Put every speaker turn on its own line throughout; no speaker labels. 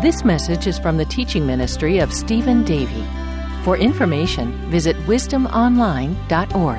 This message is from the teaching ministry of Stephen Davey. For information, visit wisdomonline.org.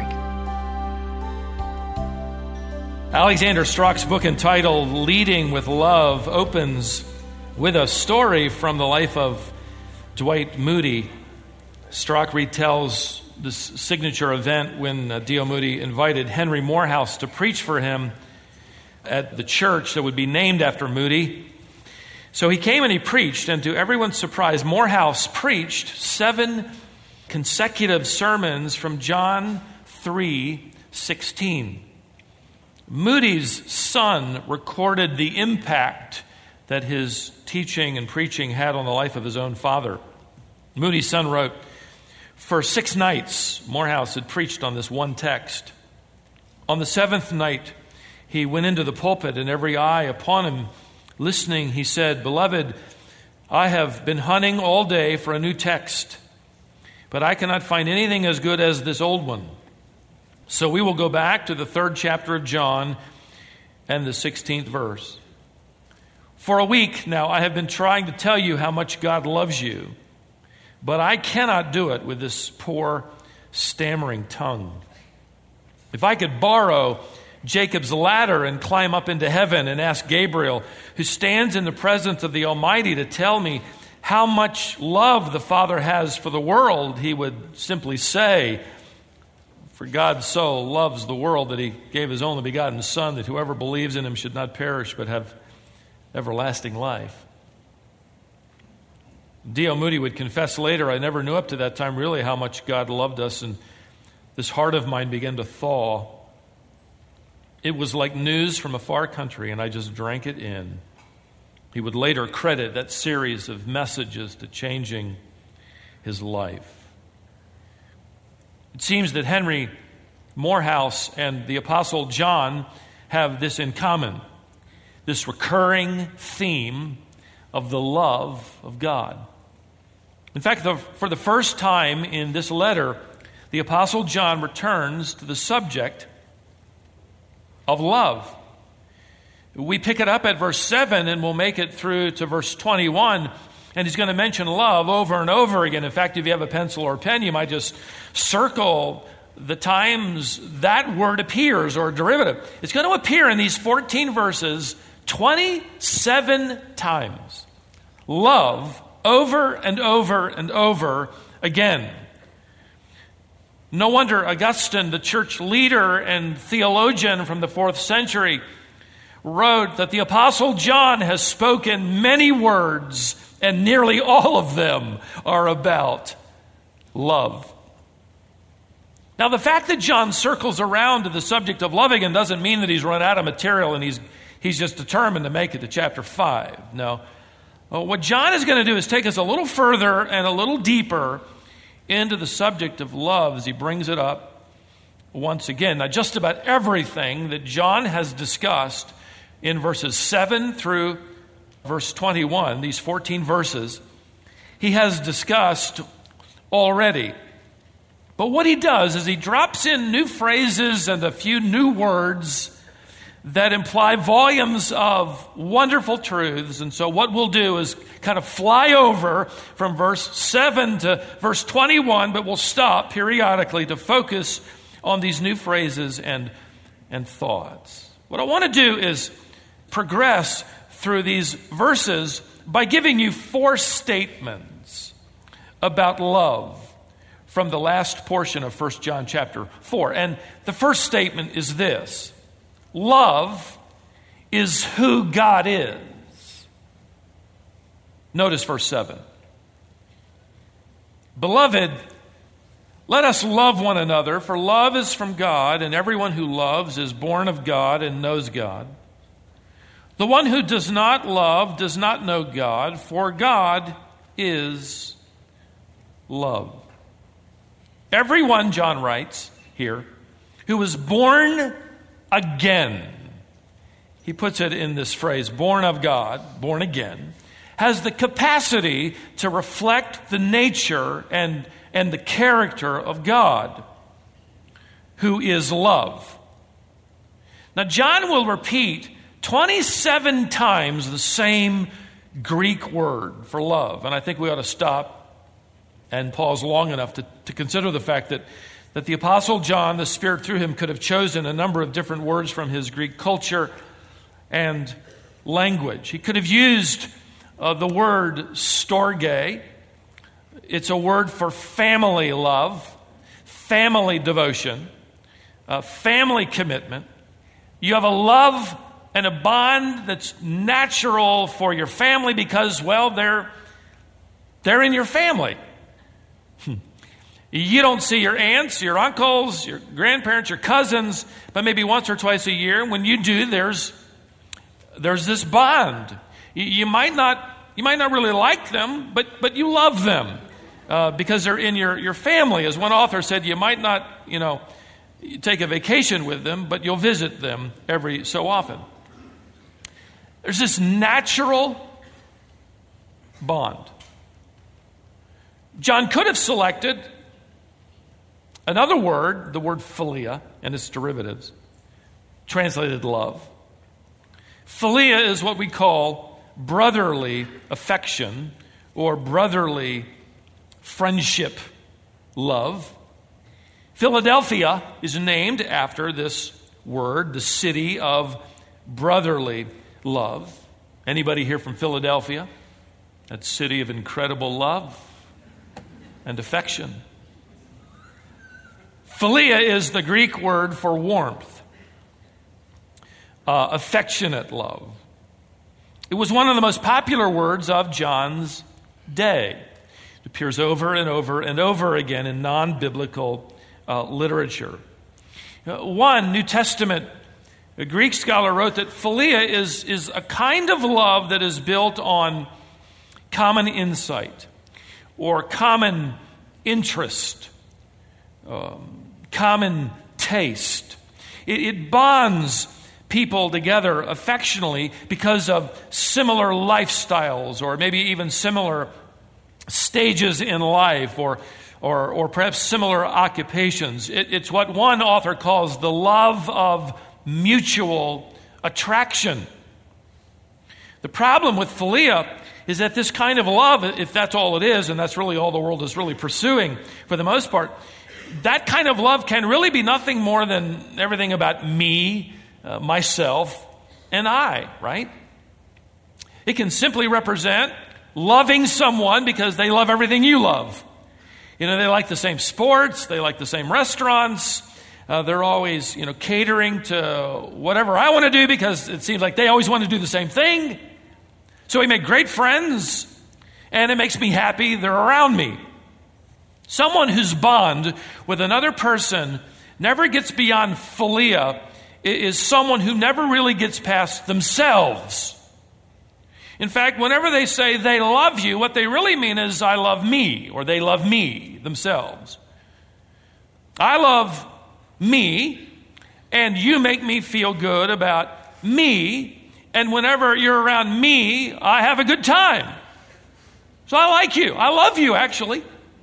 Alexander Strock's book entitled Leading with Love opens with a story from the life of Dwight Moody. Strock retells this signature event when D.L. Moody invited Henry Morehouse to preach for him at the church that would be named after Moody. So he came and he preached, and to everyone's surprise, Morehouse preached 7 consecutive sermons from John 3:16. Moody's son recorded the impact that his teaching and preaching had on the life of his own father. Moody's son wrote, "For 6 nights, Morehouse had preached on this one text. On the 7th night, he went into the pulpit, and every eye upon him listening, he said, 'Beloved, I have been hunting all day for a new text, but I cannot find anything as good as this old one. So we will go back to the 3rd chapter of John and the 16th verse. For a week now I have been trying to tell you how much God loves you, but I cannot do it with this poor, stammering tongue. If I could borrow Jacob's ladder and climb up into heaven and ask Gabriel, who stands in the presence of the Almighty, to tell me how much love the Father has for the world, he would simply say, for God so loves the world that he gave his only begotten Son, that whoever believes in him should not perish but have everlasting life.'" D.L. Moody would confess later, "I never knew up to that time really how much God loved us, and this heart of mine began to thaw. It was like news from a far country, and I just drank it in." He would later credit that series of messages to changing his life. It seems that Henry Morehouse and the Apostle John have this in common, this recurring theme of the love of God. In fact, for the first time in this letter, the Apostle John returns to the subject of love. We pick it up at verse 7 and we'll make it through to verse 21. And he's going to mention love over and over again. In fact, if you have a pencil or a pen, you might just circle the times that word appears, or derivative. It's going to appear in these 14 verses 27 times. Love over and over and over again. No wonder Augustine, the church leader and theologian from the 4th century, wrote that the Apostle John has spoken many words, and nearly all of them are about love. Now, the fact that John circles around to the subject of love again doesn't mean that he's run out of material and he's just determined to make it to chapter 5. No. What John is going to do is take us a little further and a little deeper into the subject of love as he brings it up once again. Now, just about everything that John has discussed in verses 7 through verse 21, these 14 verses, he has discussed already. But what he does is he drops in new phrases and a few new words that imply volumes of wonderful truths. And so what we'll do is kind of fly over from verse 7 to verse 21, but we'll stop periodically to focus on these new phrases and thoughts. What I want to do is progress through these verses by giving you 4 statements about love from the last portion of 1 John chapter 4. And the first statement is this: love is who God is. Notice verse 7. "Beloved, let us love one another, for love is from God, and everyone who loves is born of God and knows God. The one who does not love does not know God, for God is love. Everyone," John writes here, "who was born again," he puts it in this phrase, born of God, born again, has the capacity to reflect the nature and the character of God, who is love. Now, John will repeat 27 times the same Greek word for love. And I think we ought to stop and pause long enough to consider the fact that the Apostle John, the Spirit through him, could have chosen a number of different words from his Greek culture and language. He could have used the word storge. It's a word for family love, family devotion, family commitment. You have a love and a bond that's natural for your family because, well, they're in your family. You don't see your aunts, your uncles, your grandparents, your cousins, but maybe once or twice a year. When you do, there's this bond. You might not really like them, but you love them because they're in your family. As one author said, you might not, take a vacation with them, but you'll visit them every so often. There's this natural bond. John could have selected another word, the word philia and its derivatives, translated love. Philia is what we call brotherly affection or brotherly friendship love. Philadelphia is named after this word, the city of brotherly love. Anybody here from Philadelphia? That city of incredible love and affection. Philia is the Greek word for warmth, affectionate love. It was one of the most popular words of John's day. It appears over and over and over again in non-biblical literature. One New Testament Greek scholar wrote that philia is a kind of love that is built on common insight or common interest, common taste. It bonds people together affectionately because of similar lifestyles or maybe even similar stages in life or perhaps similar occupations. It's what one author calls the love of mutual attraction. The problem with philia is that this kind of love, if that's all it is, and that's really all the world is really pursuing for the most part, that kind of love can really be nothing more than everything about me, myself, and I, right? It can simply represent loving someone because they love everything you love. They like the same sports, they like the same restaurants, they're always, catering to whatever I want to do because it seems like they always want to do the same thing. So we make great friends, and it makes me happy they're around me. Someone whose bond with another person never gets beyond philia is someone who never really gets past themselves. In fact, whenever they say they love you, what they really mean is I love me, or they love me themselves. I love me, and you make me feel good about me, and whenever you're around me, I have a good time. So I like you. I love you, actually.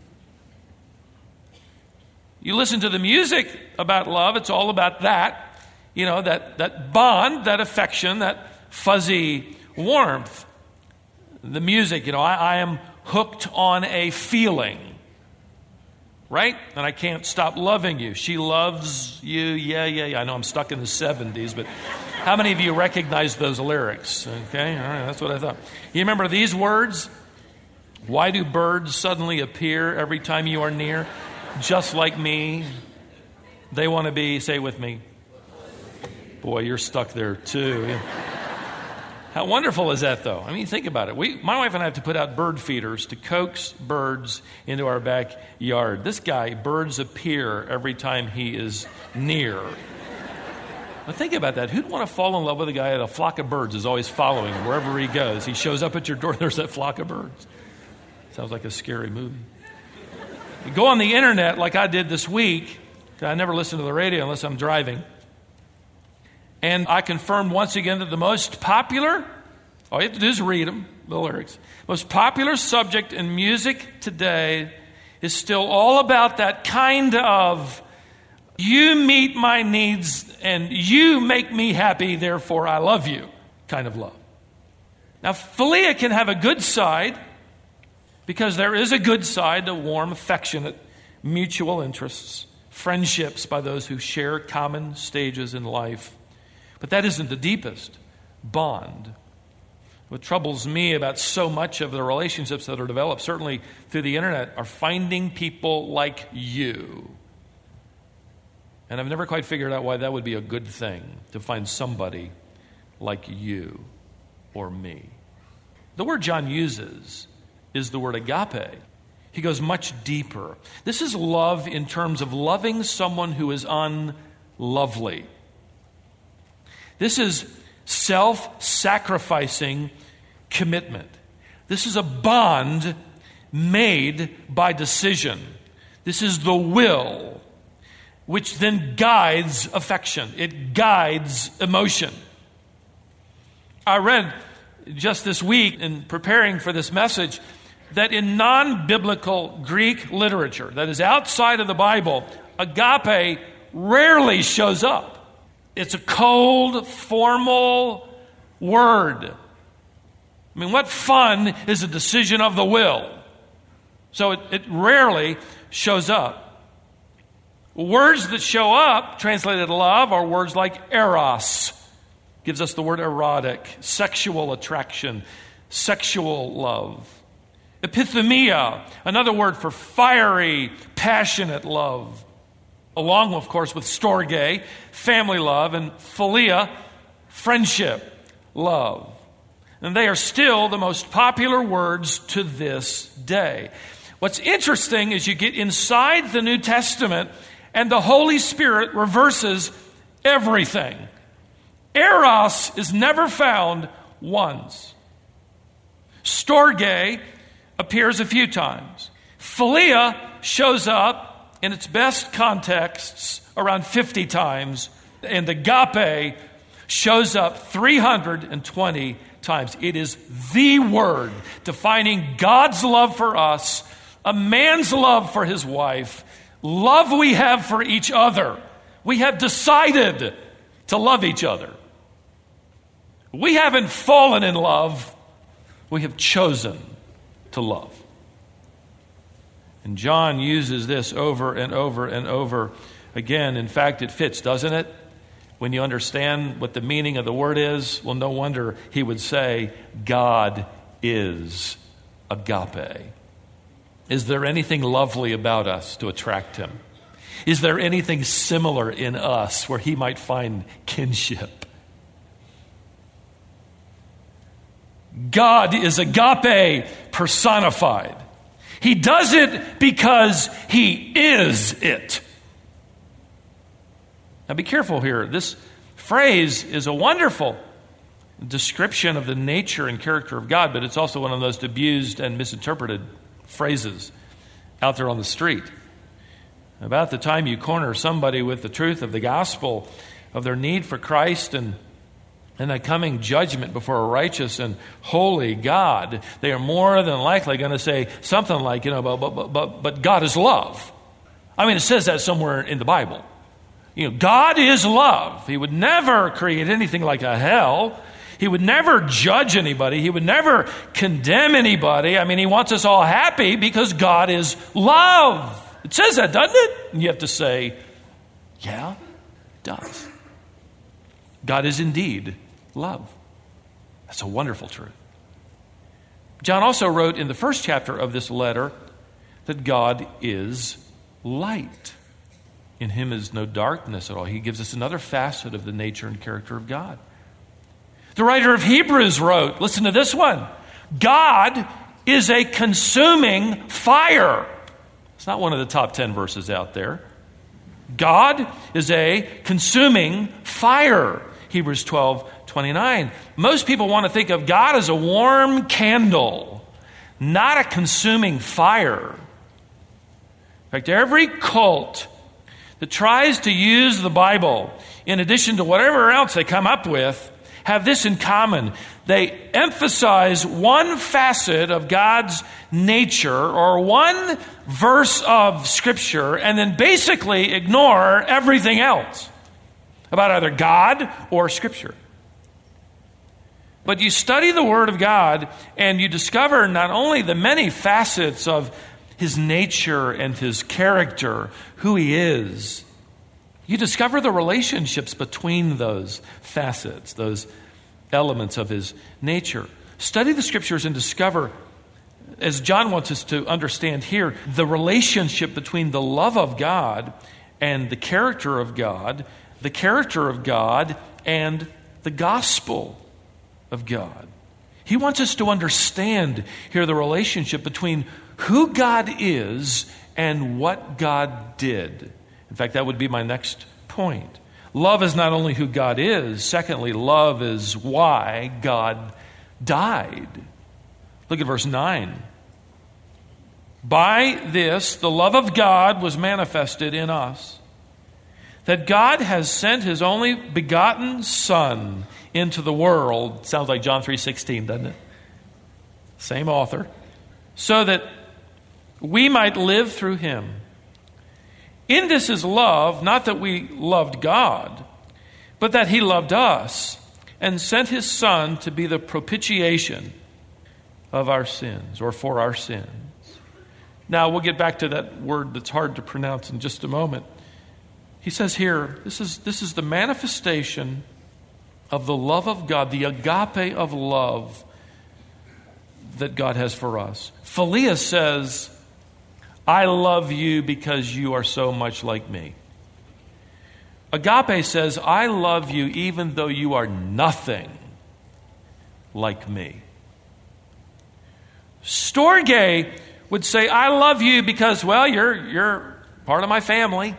You listen to the music about love, it's all about that. That bond, that affection, that fuzzy warmth. The music, I am hooked on a feeling, right? And I can't stop loving you. She loves you, yeah. I know I'm stuck in the 70s, but how many of you recognize those lyrics? Okay, all right, that's what I thought. You remember these words? Why do birds suddenly appear every time you are near? Just like me, they want to be, say it with me. Boy, you're stuck there too. How wonderful is that, though? I mean, think about it. My wife and I have to put out bird feeders to coax birds into our backyard. This guy, birds appear every time he is near. Now think about that. Who'd want to fall in love with a guy that a flock of birds is always following him wherever he goes? He shows up at your door, there's that flock of birds. Sounds like a scary movie. You go on the internet like I did this week. I never listen to the radio unless I'm driving. And I confirmed once again that the most popular, all you have to do is read them, the lyrics. Most popular subject in music today is still all about that kind of, you meet my needs and you make me happy, therefore I love you kind of love. Now, philia can have a good side, because there is a good side to warm, affectionate, mutual interests, friendships by those who share common stages in life. But that isn't the deepest bond. What troubles me about so much of the relationships that are developed, certainly through the internet, are finding people like you. And I've never quite figured out why that would be a good thing, to find somebody like you or me. The word John uses is the word agape. He goes much deeper. This is love in terms of loving someone who is unlovely. This is self-sacrificing commitment. This is a bond made by decision. This is the will, which then guides affection. It guides emotion. I read just this week in preparing for this message that in non-biblical Greek literature, that is outside of the Bible, agape rarely shows up. It's a cold, formal word. I mean, what fun is a decision of the will? So it rarely shows up. Words that show up, translated love, are words like eros. Gives us the word erotic, sexual attraction, sexual love. Epithumia, another word for fiery, passionate love. Along, of course, with storge, family love, and philia, friendship, love. And they are still the most popular words to this day. What's interesting is you get inside the New Testament and the Holy Spirit reverses everything. Eros is never found once. Storge appears a few times. Philia shows up in its best contexts around 50 times, and agape shows up 320 times. It is the word defining God's love for us, a man's love for his wife, love we have for each other. We have decided to love each other. We haven't fallen in love. We have chosen to love. And John uses this over and over and over again. In fact, it fits, doesn't it? When you understand what the meaning of the word is, well, no wonder he would say, God is agape. Is there anything lovely about us to attract him? Is there anything similar in us where he might find kinship? God is agape personified. He does it because he is it. Now be careful here. This phrase is a wonderful description of the nature and character of God, but it's also one of the most abused and misinterpreted phrases out there on the street. About the time you corner somebody with the truth of the gospel, of their need for Christ and the coming judgment before a righteous and holy God, they are more than likely going to say something like, but God is love. I mean, it says that somewhere in the Bible. God is love. He would never create anything like a hell. He would never judge anybody. He would never condemn anybody. I mean, he wants us all happy because God is love. It says that, doesn't it? And you have to say, yeah, it does. God is indeed love. That's a wonderful truth. John also wrote in the first chapter of this letter that God is light. In him is no darkness at all. He gives us another facet of the nature and character of God. The writer of Hebrews wrote, listen to this one, God is a consuming fire. It's not one of the top 10 verses out there. God is a consuming fire. Hebrews 12:29. Most people want to think of God as a warm candle, not a consuming fire. In fact, every cult that tries to use the Bible, in addition to whatever else they come up with, have this in common. They emphasize one facet of God's nature or one verse of Scripture and then basically ignore everything else about either God or Scripture. But you study the Word of God and you discover not only the many facets of His nature and His character, who He is, you discover the relationships between those facets, those elements of His nature. Study the Scriptures and discover, as John wants us to understand here, the relationship between the love of God and the character of God and the gospel of God. He wants us to understand here the relationship between who God is and what God did. In fact, that would be my next point. Love is not only who God is. Secondly, love is why God died. Look at verse 9. By this, the love of God was manifested in us, that God has sent His only begotten Son into the world. Sounds like John 3:16, doesn't it? Same author. So that we might live through Him. In this is love, not that we loved God, but that He loved us and sent His Son to be the propitiation of our sins, or for our sins. Now, we'll get back to that word that's hard to pronounce in just a moment. He says here, this is the manifestation of the love of God, the agape of love that God has for us. Philia says, I love you because you are so much like me. Agape says, I love you even though you are nothing like me. Storge would say, I love you because, well, you're part of my family.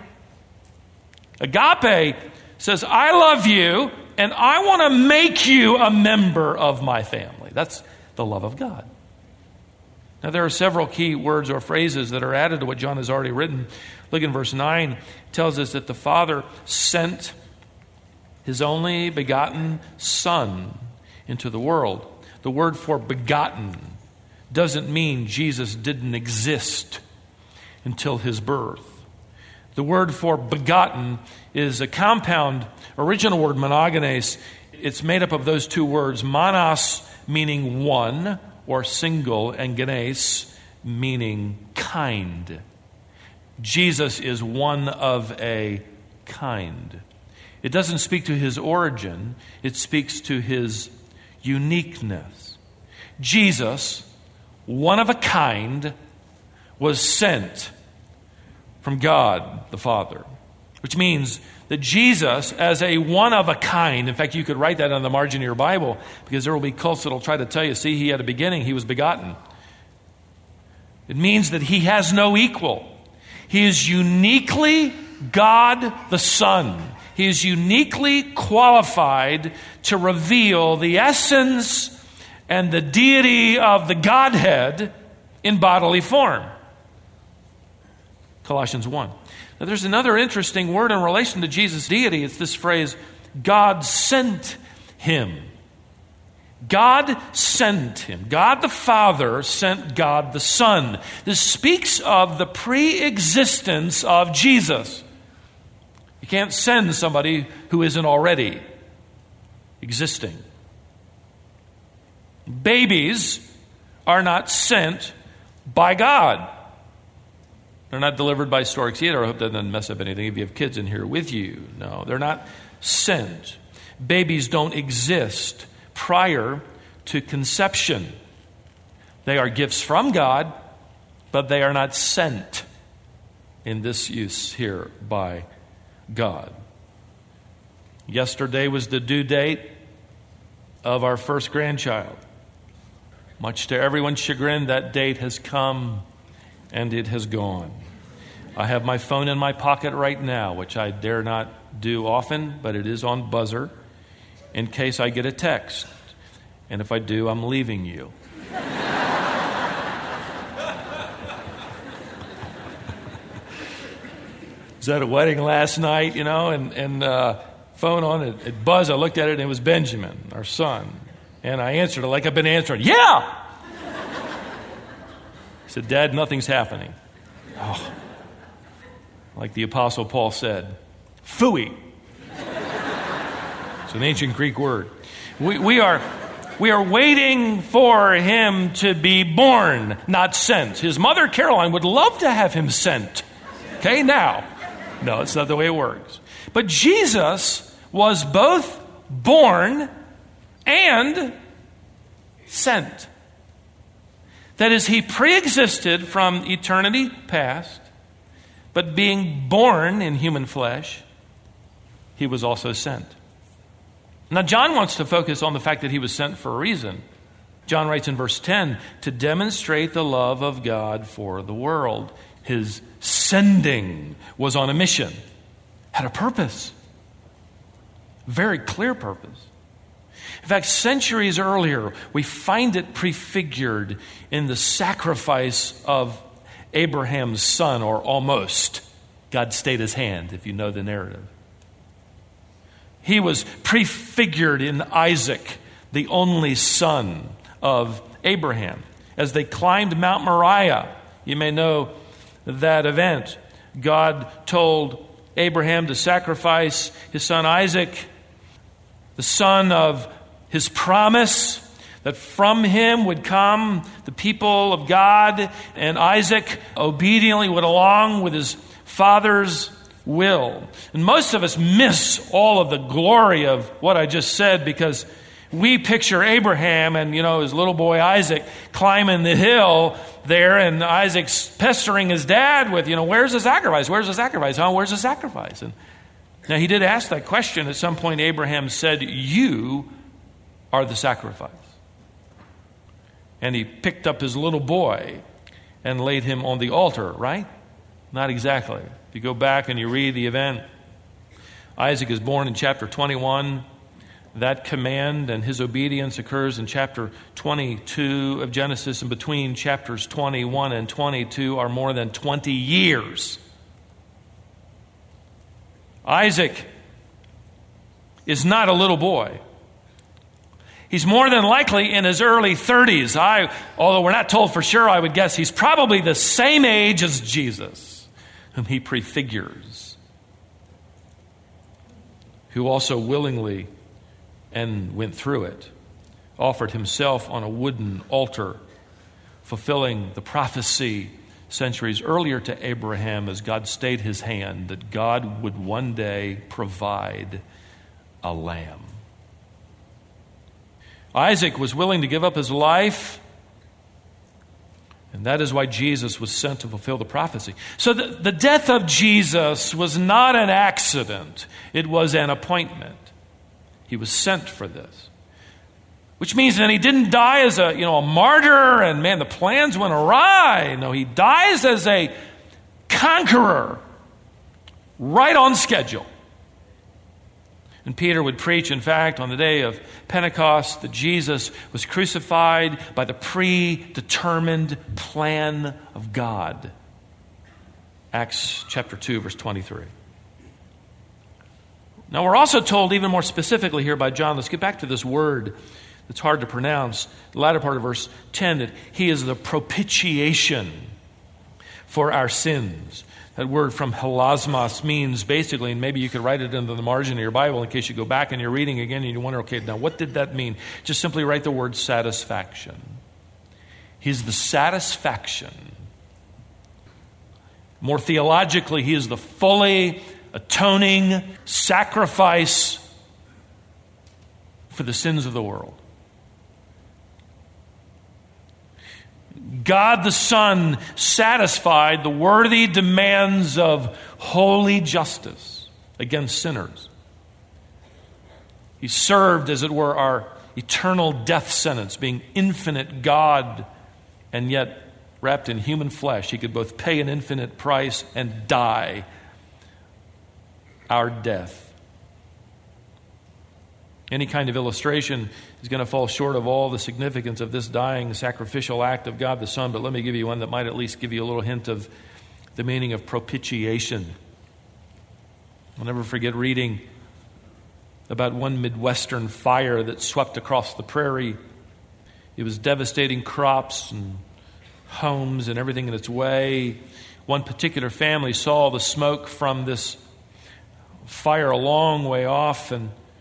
Agape says, I love you and I want to make you a member of my family. That's the love of God. Now, there are several key words or phrases that are added to what John has already written. Look in verse 9. It tells us that the Father sent His only begotten Son into the world. The word for begotten doesn't mean Jesus didn't exist until His birth. The word for begotten is a compound original word, monogenes. It's made up of those two words, monos meaning one or single, and genes meaning kind. Jesus is one of a kind. It doesn't speak to His origin, it speaks to His uniqueness. Jesus, one of a kind, was sent from God the Father, which means that Jesus, as a one of a kind, in fact, you could write that on the margin of your Bible, because there will be cults that will try to tell you, see, He had a beginning, He was begotten. It means that He has no equal. He is uniquely God the Son. He is uniquely qualified to reveal the essence and the deity of the Godhead in bodily form. Colossians 1. Now, there's another interesting word in relation to Jesus' deity. It's this phrase, God sent Him. God sent Him. God the Father sent God the Son. This speaks of the pre-existence of Jesus. You can't send somebody who isn't already existing. Babies are not sent by God. They're not delivered by stork theater. I hope that doesn't mess up anything if you have kids in here with you. No, they're not sent. Babies don't exist prior to conception. They are gifts from God, but they are not sent in this use here by God. Yesterday was the due date of our first grandchild. Much to everyone's chagrin, that date has come and it has gone. I have my phone in my pocket right now, which I dare not do often, but it is on buzzer in case I get a text. And if I do, I'm leaving you. Was at a wedding last night, and phone on, it buzzed. I looked at it, and it was Benjamin, our son. And I answered it like I've been answering. Yeah! I said, Dad, nothing's happening. Oh. Like the Apostle Paul said, phooey. It's an ancient Greek word. We are We are waiting for him to be born, not sent. His mother, Caroline, would love to have him sent. Okay, now. No, it's not the way it works. But Jesus was both born and sent. That is, he pre-existed from eternity past, but being born in human flesh, he was also sent. Now, John wants to focus on the fact that he was sent for a reason. John writes in verse 10, to demonstrate the love of God for the world. His sending was on a mission, had a purpose, very clear purpose. In fact, centuries earlier, we find it prefigured in the sacrifice of Abraham's son, or almost. God stayed his hand, if you know the narrative. He was prefigured in Isaac, the only son of Abraham. As they climbed Mount Moriah, you may know that event. God told Abraham to sacrifice his son Isaac, the son of his promise, that from him would come the people of God, and Isaac obediently went along with his father's will. And most of us miss all of the glory of what I just said because we picture Abraham and, his little boy Isaac climbing the hill there, and Isaac's pestering his dad with, where's the sacrifice? Where's the sacrifice? Where's the sacrifice? And now he did ask that question. At some point, Abraham said, you are the sacrifice. And he picked up his little boy and laid him on the altar, right? Not exactly. If you go back and you read the event, Isaac is born in chapter 21. That command and his obedience occurs in chapter 22 of Genesis, and between chapters 21 and 22 are more than 20 years. Isaac is not a little boy. He's more than likely in his early 30s. Although we're not told for sure, I would guess he's probably the same age as Jesus, whom he prefigures, who also willingly and went through it, offered himself on a wooden altar, fulfilling the prophecy centuries earlier to Abraham as God stayed his hand that God would one day provide a lamb. Isaac was willing to give up his life, and that is why Jesus was sent to fulfill the prophecy. So the death of Jesus was not an accident. It was an appointment. He was sent for this. Which means that he didn't die as a martyr and, man, the plans went awry. No, he dies as a conqueror, right on schedule. And Peter would preach, in fact, on the day of Pentecost, that Jesus was crucified by the predetermined plan of God. Acts chapter 2, verse 23. Now, we're also told even more specifically here by John, let's get back to this word that's hard to pronounce, the latter part of verse 10, that he is the propitiation for our sins. That word from hilasmos means basically, and maybe you could write it into the margin of your Bible in case you go back and you're reading again and you wonder, okay, now what did that mean? Just simply write the word satisfaction. He's the satisfaction. More theologically, he is the fully atoning sacrifice for the sins of the world. God the Son satisfied the worthy demands of holy justice against sinners. He served, as it were, our eternal death sentence, being infinite God and yet wrapped in human flesh. He could both pay an infinite price and die our death. Any kind of illustration is going to fall short of all the significance of this dying sacrificial act of God the Son, but let me give you one that might at least give you a little hint of the meaning of propitiation. I'll never forget reading about one Midwestern fire that swept across the prairie. It was devastating crops and homes and everything in its way. One particular family saw the smoke from this fire a long way off, and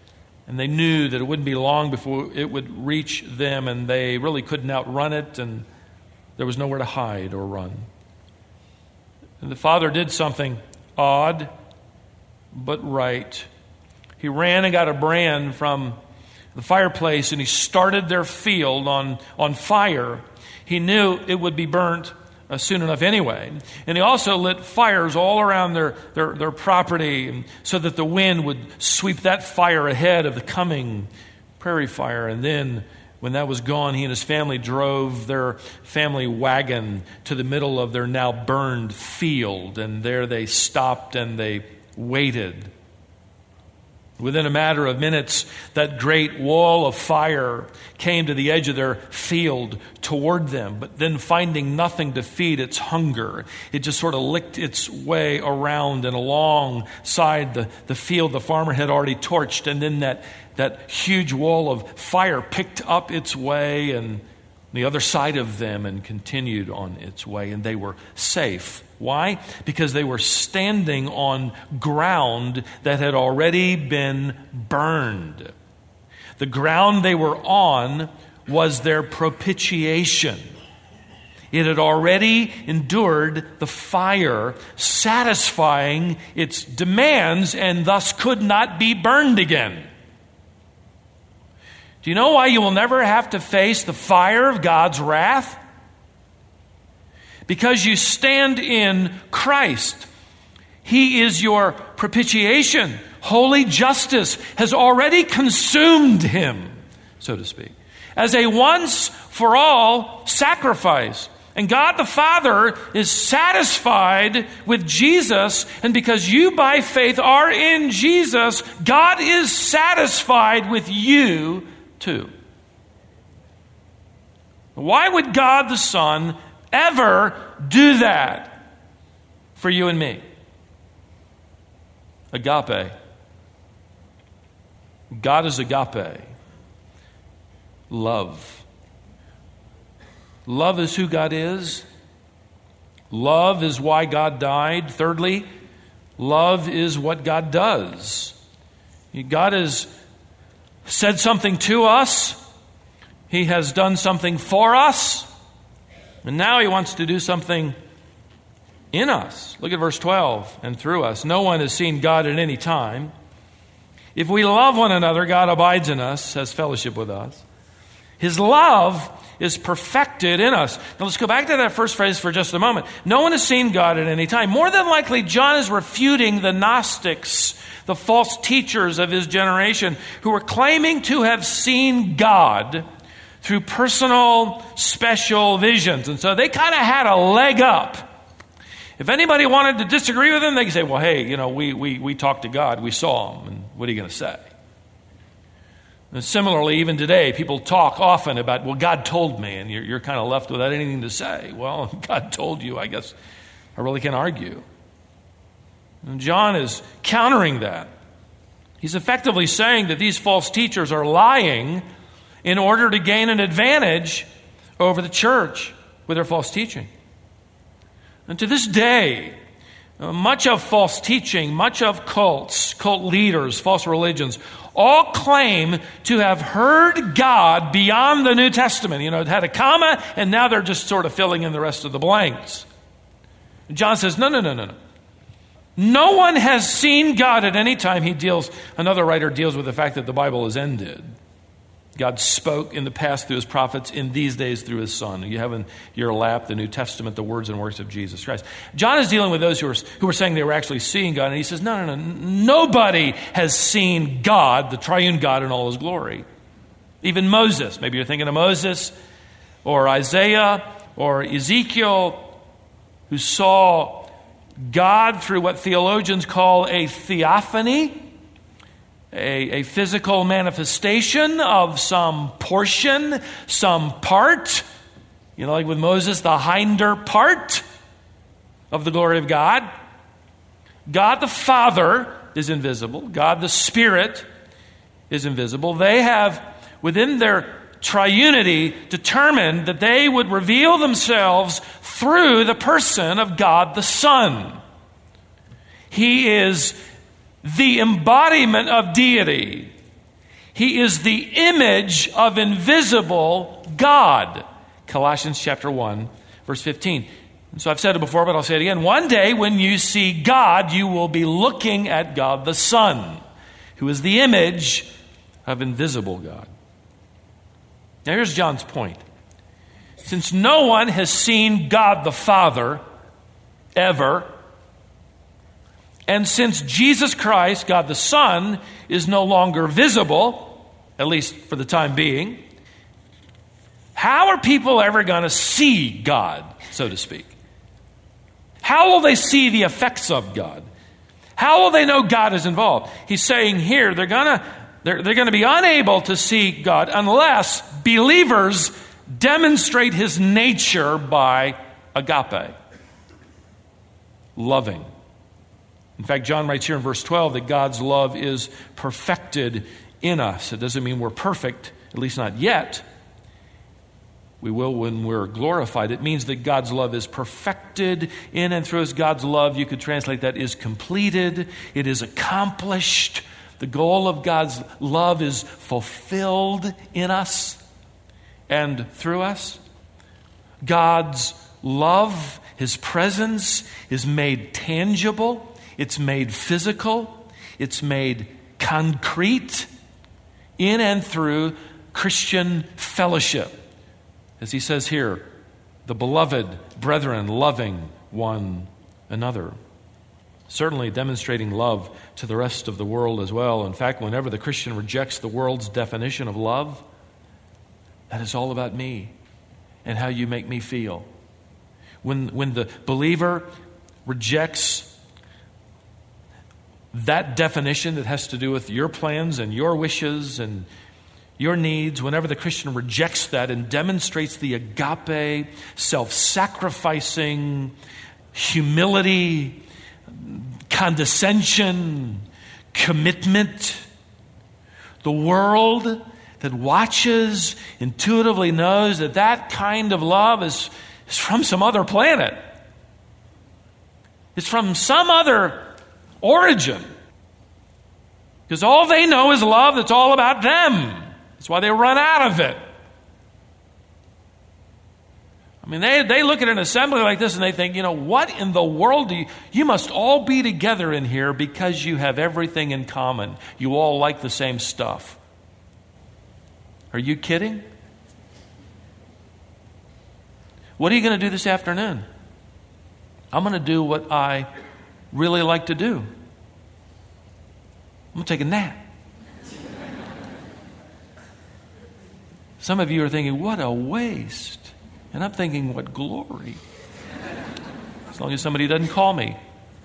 And they knew that it wouldn't be long before it would reach them, and they really couldn't outrun it, and there was nowhere to hide or run. And the father did something odd, but right. He ran and got a brand from the fireplace, and he started their field on fire. He knew it would be burnt soon enough anyway. And he also lit fires all around their property so that the wind would sweep that fire ahead of the coming prairie fire. And then when that was gone, he and his family drove their family wagon to the middle of their now burned field. And there they stopped and they waited. Within a matter of minutes, that great wall of fire came to the edge of their field toward them. But then, finding nothing to feed its hunger, it just sort of licked its way around and alongside the field the farmer had already torched. And then that huge wall of fire picked up its way and the other side of them and continued on its way. And they were safe. Why? Because they were standing on ground that had already been burned. The ground they were on was their propitiation. It had already endured the fire, satisfying its demands, and thus could not be burned again. Do you know why you will never have to face the fire of God's wrath? Because you stand in Christ. He is your propitiation. Holy justice has already consumed him, so to speak, as a once-for-all sacrifice. And God the Father is satisfied with Jesus, and because you by faith are in Jesus, God is satisfied with you too. Why would God the Son ever do that for you and me? Agape. God is agape. Love. Love is who God is. Love is why God died. Thirdly, love is what God does. God has said something to us. He has done something for us. And now he wants to do something in us. Look at verse 12. And through us. No one has seen God at any time. If we love one another, God abides in us, has fellowship with us. His love is perfected in us. Now let's go back to that first phrase for just a moment. No one has seen God at any time. More than likely, John is refuting the Gnostics, the false teachers of his generation, who were claiming to have seen God through personal, special visions. And so they kind of had a leg up. If anybody wanted to disagree with them, they could say, well, hey, we talked to God, we saw him, and what are you going to say? And similarly, even today, people talk often about, well, God told me, and you're kind of left without anything to say. Well, God told you, I guess I really can't argue. And John is countering that. He's effectively saying that these false teachers are lying in order to gain an advantage over the church with their false teaching. And to this day, much of false teaching, much of cults, cult leaders, false religions, all claim to have heard God beyond the New Testament. It had a comma, and now they're just sort of filling in the rest of the blanks. John says, no. No one has seen God at any time. Another writer deals with the fact that the Bible is ended. God spoke in the past through his prophets, in these days through his Son. You have in your lap the New Testament, the words and works of Jesus Christ. John is dealing with those who were saying they were actually seeing God, and he says, no. Nobody has seen God, the triune God, in all his glory. Even Moses. Maybe you're thinking of Moses or Isaiah or Ezekiel, who saw God through what theologians call a theophany, a physical manifestation of some portion, some part. Like with Moses, the hinder part of the glory of God. God the Father is invisible. God the Spirit is invisible. They have, within their triunity, determined that they would reveal themselves through the person of God the Son. He is the embodiment of deity. He is the image of invisible God. Colossians chapter 1, verse 15. And so I've said it before, but I'll say it again. One day when you see God, you will be looking at God the Son, who is the image of invisible God. Now here's John's point. Since no one has seen God the Father ever, and since Jesus Christ, God the Son, is no longer visible, at least for the time being, how are people ever going to see God, so to speak? How will they see the effects of God? How will they know God is involved? He's saying here they're going to be unable to see God unless believers demonstrate his nature by agape, loving. In fact, John writes here in verse 12 that God's love is perfected in us. It doesn't mean we're perfect, at least not yet. We will when we're glorified. It means that God's love is perfected in and through us. God's love, you could translate that, is completed. It is accomplished. The goal of God's love is fulfilled in us and through us. God's love, his presence, is made tangible. It's made physical. It's made concrete in and through Christian fellowship. As he says here, the beloved brethren loving one another. Certainly demonstrating love to the rest of the world as well. In fact, whenever the Christian rejects the world's definition of love, that is all about me and how you make me feel. When the believer rejects that definition that has to do with your plans and your wishes and your needs, whenever the Christian rejects that and demonstrates the agape, self-sacrificing, humility, condescension, commitment, the world that watches intuitively knows that that kind of love is from some other planet. It's from some other origin. Because all they know is love that's all about them. That's why they run out of it. I mean, they look at an assembly like this and they think, what in the world do you must all be together in here because you have everything in common. You all like the same stuff. Are you kidding? What are you going to do this afternoon? I'm going to do what I really like to do. I'm going to take a nap. Some of you are thinking, what a waste. And I'm thinking, what glory. As long as somebody doesn't call me.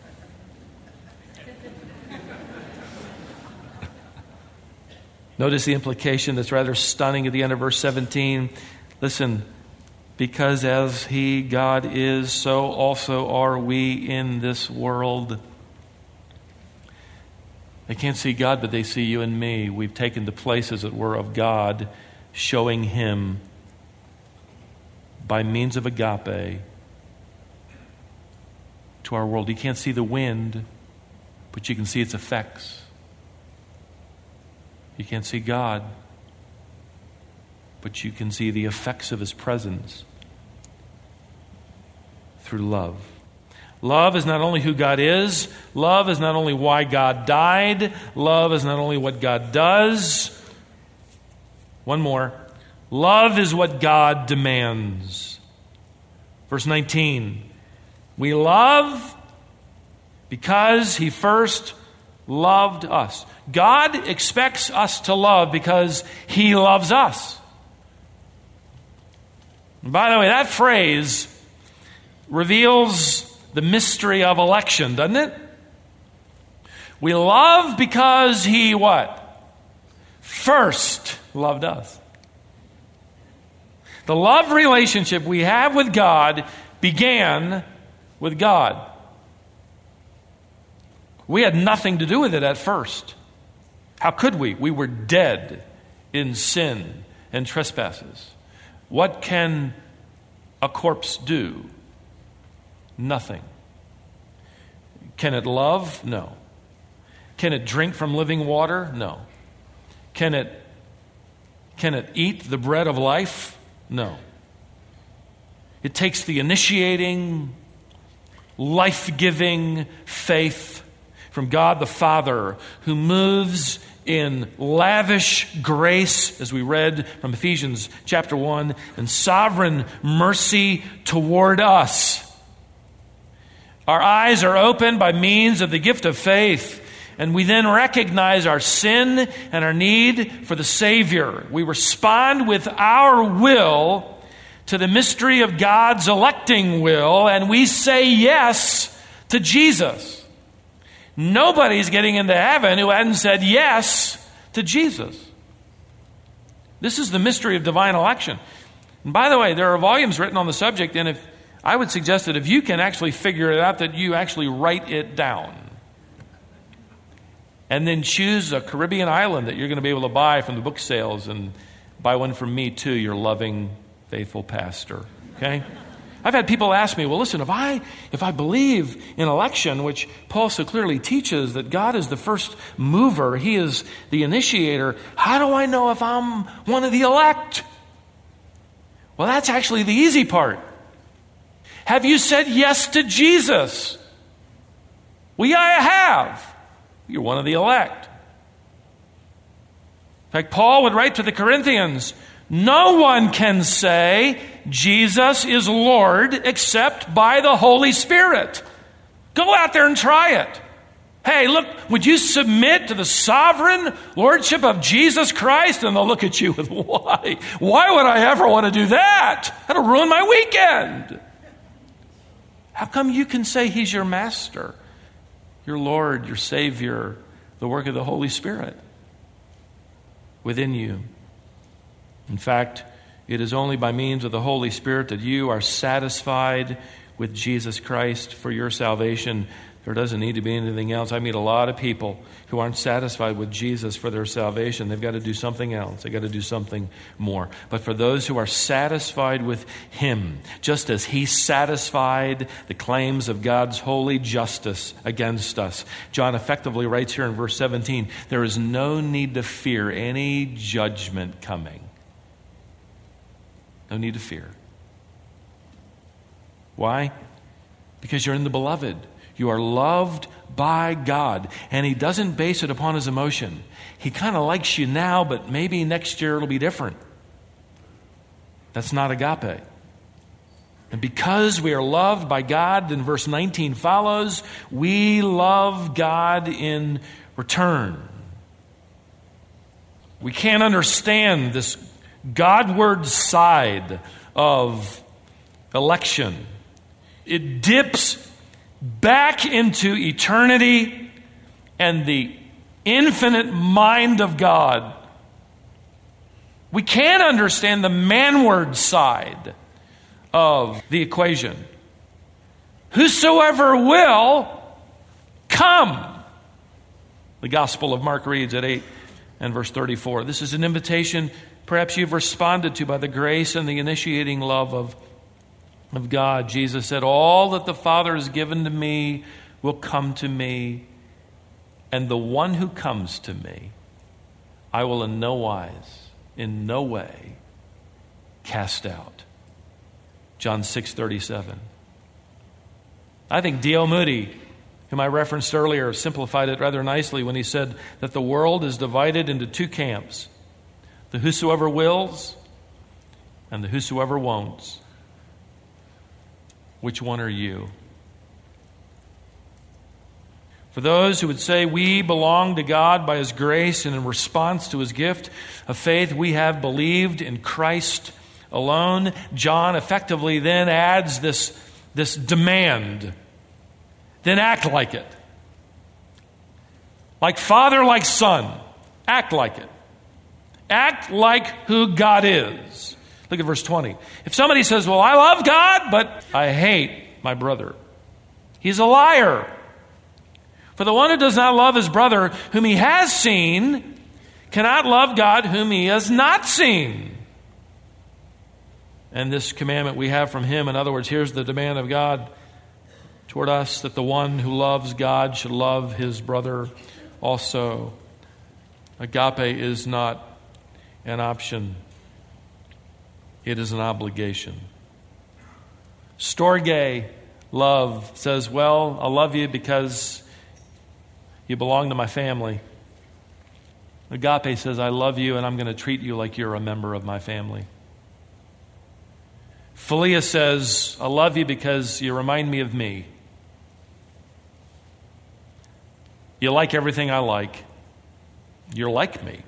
Notice the implication that's rather stunning at the end of verse 17. Listen, because as He, God, is, so also are we in this world. They can't see God, but they see you and me. We've taken the place, as it were, of God, showing Him by means of agape to our world. You can't see the wind, but you can see its effects. You can't see God, but you can see the effects of His presence through love. Love is not only who God is. Love is not only why God died. Love is not only what God does. One more. Love is what God demands. Verse 19. We love because He first loved us. God expects us to love because He loves us. And by the way, that phrase reveals the mystery of election, doesn't it? We love because He what? First loved us. The love relationship we have with God began with God. We had nothing to do with it at first. How could we? We were dead in sin and trespasses. What can a corpse do? Nothing. Can it love? No. Can it drink from living water? No. Can it Can it eat the bread of life? No. It takes the initiating, life-giving faith from God the Father, who moves in lavish grace, as we read from Ephesians chapter 1, and sovereign mercy toward us. Our eyes are opened by means of the gift of faith, and we then recognize our sin and our need for the Savior. We respond with our will to the mystery of God's electing will, and we say yes to Jesus. Nobody's getting into heaven who hadn't said yes to Jesus. This is the mystery of divine election. And by the way, there are volumes written on the subject, and I would suggest that if you can actually figure it out, that you actually write it down. And then choose a Caribbean island that you're going to be able to buy from the book sales, and buy one from me too, your loving, faithful pastor. Okay? I've had people ask me, well, listen, if I believe in election, which Paul so clearly teaches that God is the first mover, He is the initiator, how do I know if I'm one of the elect? Well, that's actually the easy part. Have you said yes to Jesus? Well, yeah, I have. You're one of the elect. In fact, Paul would write to the Corinthians, no one can say Jesus is Lord except by the Holy Spirit. Go out there and try it. Hey, look, would you submit to the sovereign lordship of Jesus Christ? And they'll look at you with, why? Why would I ever want to do that? That'll ruin my weekend. How come you can say He's your master, your Lord, your Savior, the work of the Holy Spirit within you? In fact, it is only by means of the Holy Spirit that you are satisfied with Jesus Christ for your salvation. There doesn't need to be anything else. I meet a lot of people who aren't satisfied with Jesus for their salvation. They've got to do something else. They've got to do something more. But for those who are satisfied with Him, just as He satisfied the claims of God's holy justice against us, John effectively writes here in verse 17, there is no need to fear any judgment coming. No need to fear. Why? Because you're in the beloved. You are loved by God. And He doesn't base it upon His emotion. He kind of likes you now, but maybe next year it'll be different. That's not agape. And because we are loved by God, then verse 19 follows, we love God in return. We can't understand this Godward side of election. It dips back into eternity and the infinite mind of God. We can't understand the manward side of the equation. Whosoever will, come. The Gospel of Mark reads at 8 and verse 34. This is an invitation perhaps you've responded to by the grace and the initiating love of God. Jesus said, all that the Father has given to me will come to me, and the one who comes to me, I will in no way cast out. John 6:37. I think D.L. Moody, whom I referenced earlier, simplified it rather nicely when he said that the world is divided into two camps, the whosoever wills and the whosoever won't. Which one are you? For those who would say we belong to God by His grace and in response to His gift of faith, we have believed in Christ alone. John effectively then adds this demand. Then act like it. Like Father, like Son. Act like it. Act like who God is. Look at verse 20. If somebody says, well, I love God, but I hate my brother, he's a liar. For the one who does not love his brother whom he has seen cannot love God whom he has not seen. And this commandment we have from Him, in other words, here's the demand of God toward us, that the one who loves God should love his brother also. Agape is not an option. It is an obligation. Storge love says, well, I love you because you belong to my family. Agape says, I love you and I'm going to treat you like you're a member of my family. Philia says, I love you because you remind me of me. You like everything I like. You're like me.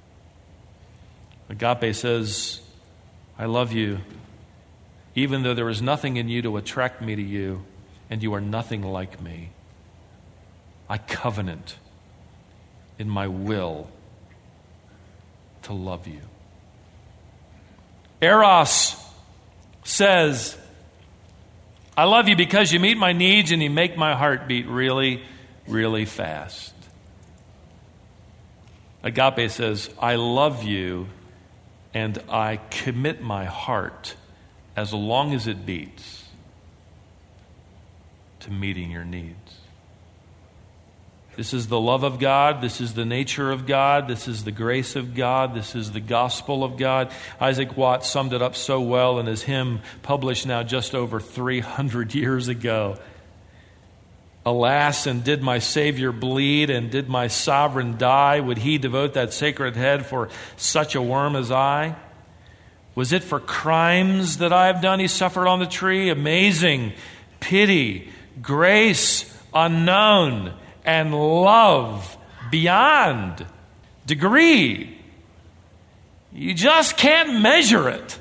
Agape says, I love you even though there is nothing in you to attract me to you, and you are nothing like me. I covenant in my will to love you. Eros says, I love you because you meet my needs and you make my heart beat really, really fast. Agape says, I love you and I commit my heart as long as it beats to meeting your needs. This is the love of God. This is the nature of God. This is the grace of God. This is the gospel of God. Isaac Watts summed it up so well in his hymn published now just over 300 years ago. Alas, and did my Savior bleed, and did my sovereign die? Would he devote that sacred head for such a worm as I? Was it for crimes that I have done he suffered on the tree? Amazing pity, grace unknown, and love beyond degree. You just can't measure it.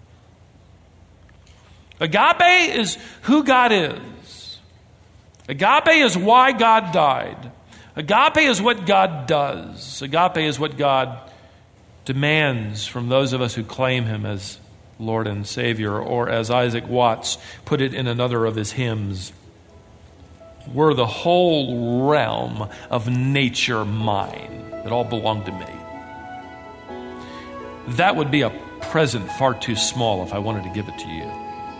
Agape is who God is. Agape is why God died. Agape is what God does. Agape is what God demands from those of us who claim Him as Lord and Savior, or as Isaac Watts put it in another of his hymns, were the whole realm of nature mine. It all belonged to me. That would be a present far too small if I wanted to give it to you.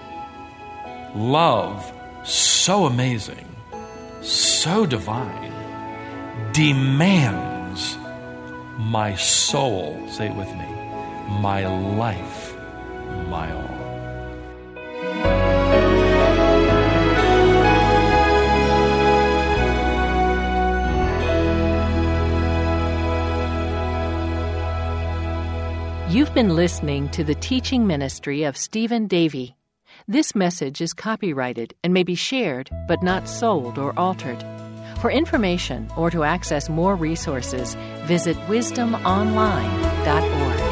Love so amazing, so divine, demands my soul, say it with me, my life, my all.
You've been listening to the teaching ministry of Stephen Davey. This message is copyrighted and may be shared, but not sold or altered. For information or to access more resources, visit wisdomonline.org.